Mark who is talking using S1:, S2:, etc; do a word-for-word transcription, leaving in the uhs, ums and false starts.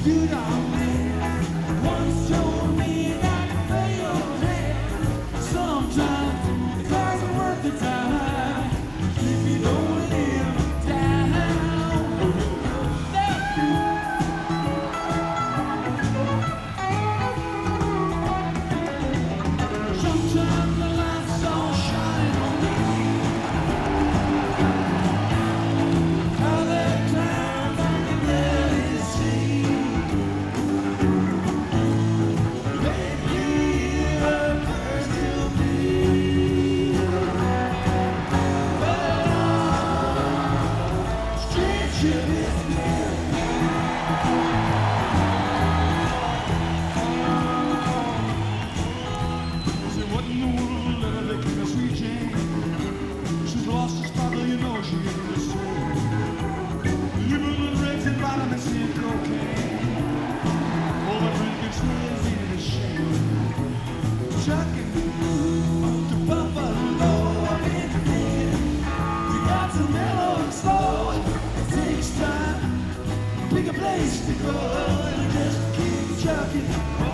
S1: Good old man once told me that failed hand sometimes it doesn't worth the time if you don't live down. Sometimes the lights all shine on me. Other times I can barely see. Maybe a curse to me. But oh, strange ship is near. Say, what in the world ever became of Sweet Jane? She's lost her sparkle, you know she ain't the same. Living with reds and vitamins and cocaine. All the drinking smells ain't a shame. Chucking up to Buffalo, I've been thinking we got to mellow and slow. It takes time, pick a place to go and just keep chucking.